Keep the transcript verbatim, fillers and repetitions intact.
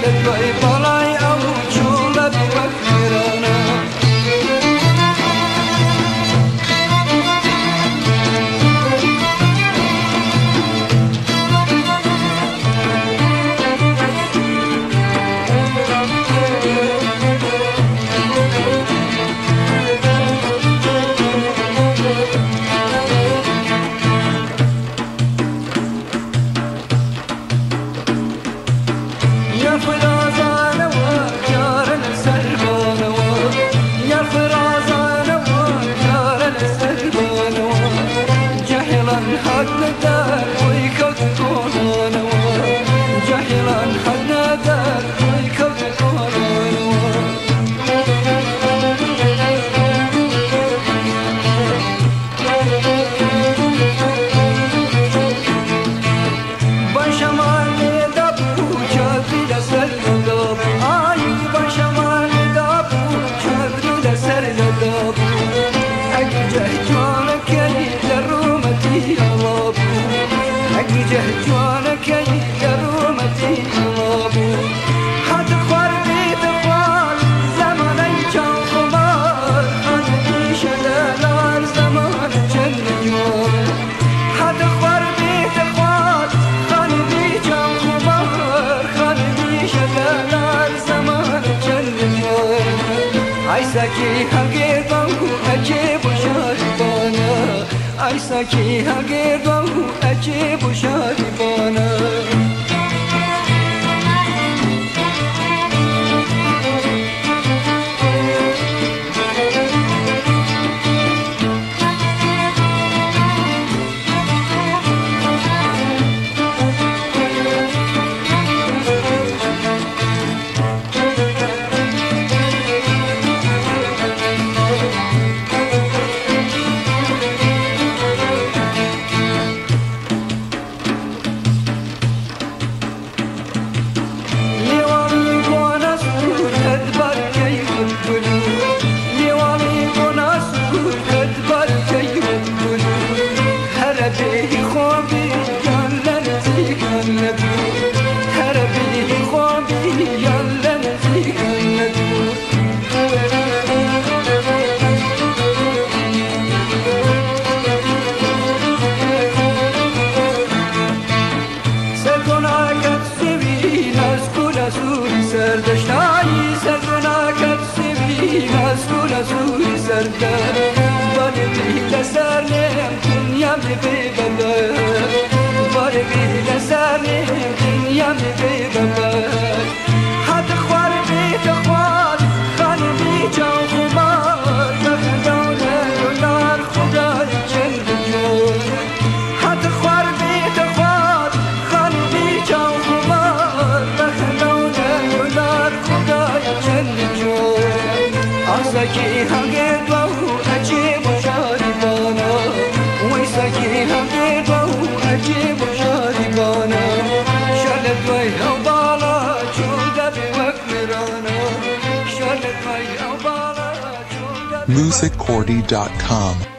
دوای بالای او چوله بوکرانه جهجوانك يا رومتي الله حد خوار بيت خوار زمان كان خمار خانبي شلال زمان جنجور حد خوار بيت خوار خانبي كان خمار خانبي شلال زمان جنجور عيساكي هنگير بانكو أجيب وشاربانا عيساكي هنگير بانكو أجيب وشاربانا سردشتایی سرگناکت سوی مسئول سوی سرده باری بیل سرنم دنیا می بیبنده باری بیل سرنم دنیا می بیبنده حد خوار بیت خوار خانه بی جان خمار بخدانه دلار خدای جلد جور حد خوار بیت خوار خانه بی جان خمار بخدانه دلار خدای جلد جور عزاکی هنگیر دو عجیب و شاربانه ویساکی هنگیر دو عجیب و شاربانه شالت وی او بالا چونده بی وکرانه شالت وی او بالا چونده music cordy dot com